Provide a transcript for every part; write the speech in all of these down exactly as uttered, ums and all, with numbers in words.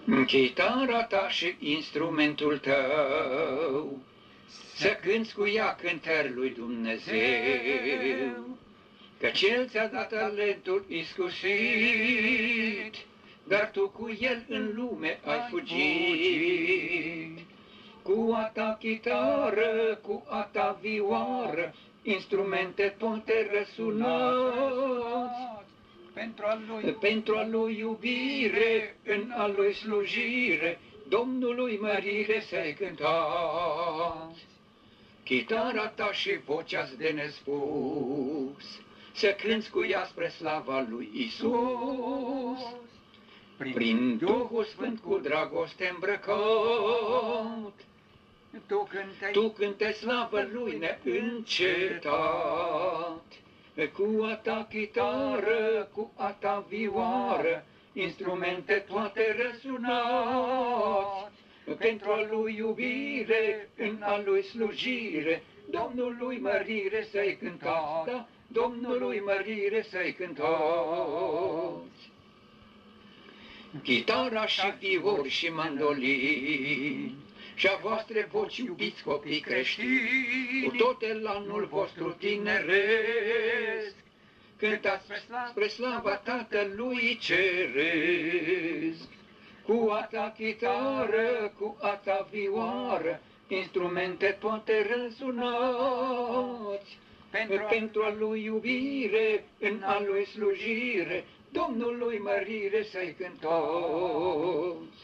Chitara ta și instrumentul tău, să cânți cu ea cântări lui Dumnezeu, că Cel ți-a dat talentul iscusit, dar tu cu el în lume ai fugit. Cu a ta chitară, cu a ta vioară, instrumente toate răsunați, pentru a lui, pentru a lui iubire, în a lui slujire, Domnului mărire să-i cântați. Chitara ta și vocea-ți de nespus, să cânți cu ea spre slava lui Isus. Prin Duhul Sfânt cu dragoste îmbrăcat, tu cântai, tu cânte slavă lui neîncetat. Cu a ta chitară, cu a ta vioară, instrumente toate răsunați, pentru a lui iubire, în a lui slujire, Domnului mărire să-i cântați, da, Domnului mărire să-i cântați. Chitara și viori și mandolini, și-a voastre voci, iubiți copii creștini, cu tot elanul vostru tineresc, cântați spre slava Tatălui Ceresc. Cu a ta chitară, cu a ta vioară, instrumente toate răsunați, pentru, pentru a lui iubire, în a lui slujire, Domnului mărire să-i cântați.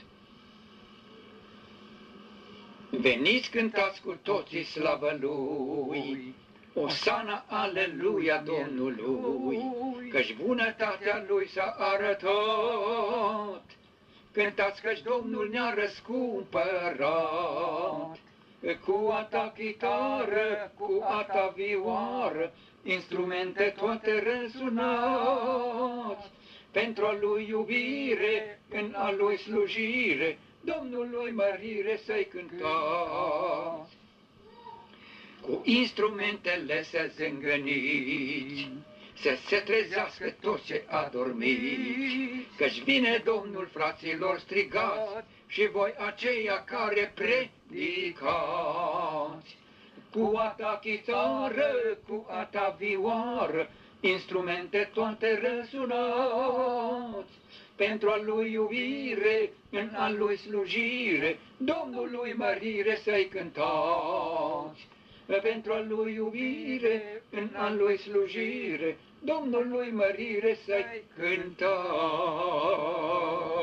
Veniți, cântați cu toții slavă Lui, Osana, aleluia Domnului, căci bunătatea Lui s-a arătat. Cântați căci Domnul ne-a răscumpărat. Cu a ta chitară, cu a ta vioară, instrumente toate răsunați, pentru a Lui iubire, în a Lui slujire, Domnului mărire să-i cântați. Cu instrumentele să zângăniți, să se trezească toți ce adormiți, căci vine Domnul, fraților, strigați, și voi aceia care predicați. Cu a ta chitară, cu a ta vioară, instrumente toate răsunați, pentru a lui iubire, în a lui slujire, Domnului mărire să-i cântați. Pentru a lui iubire, în a lui slujire, Domnului mărire să-i cântați.